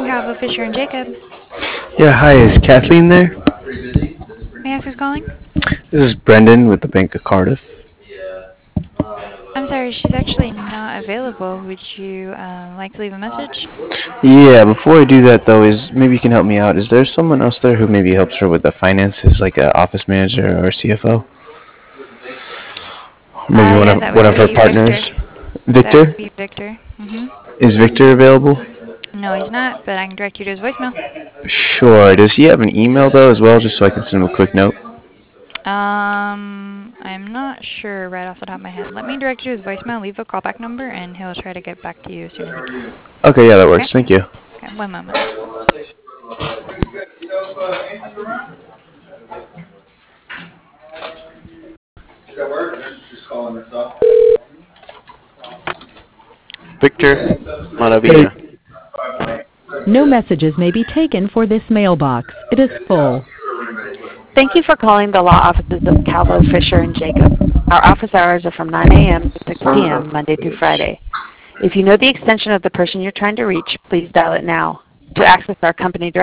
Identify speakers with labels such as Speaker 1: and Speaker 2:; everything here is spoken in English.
Speaker 1: Calvo, Fisher, and Jacob.
Speaker 2: Yeah, hi, is Kathleen there?
Speaker 1: May I ask who's calling?
Speaker 2: This is Brendan with the Bank of Cardiff.
Speaker 1: I'm sorry, she's actually not available. Would you like to leave a message?
Speaker 2: Yeah, before I do that though, is maybe you can help me out. Is there someone else there who maybe helps her with the finances, like an office manager or CFO? Maybe
Speaker 1: Yeah, that
Speaker 2: one
Speaker 1: would
Speaker 2: of her
Speaker 1: be Victor.
Speaker 2: partners?
Speaker 1: That would
Speaker 2: Victor?
Speaker 1: be Victor.
Speaker 2: Is Victor available?
Speaker 1: No, he's not, but I can direct you to his voicemail.
Speaker 2: Sure. Does he have an email though as well, just so I can send him a quick note?
Speaker 1: I'm not sure right off the top of my head. Let me direct you to his voicemail, leave a callback number, and he'll try to get back to you as soon as he can.
Speaker 2: Okay, yeah, that
Speaker 1: Okay?
Speaker 2: works. Thank you.
Speaker 1: Okay, one moment.
Speaker 3: Victor,
Speaker 2: Hey,
Speaker 3: Maravilla.
Speaker 4: No messages may be taken for this mailbox. It is full.
Speaker 5: Thank you for calling the law offices of Calvo, Fisher, and Jacob. Our office hours are from 9 a.m. to 6 p.m. Monday through Friday. If you know the extension of the person you're trying to reach, please dial it now. To access our company directory,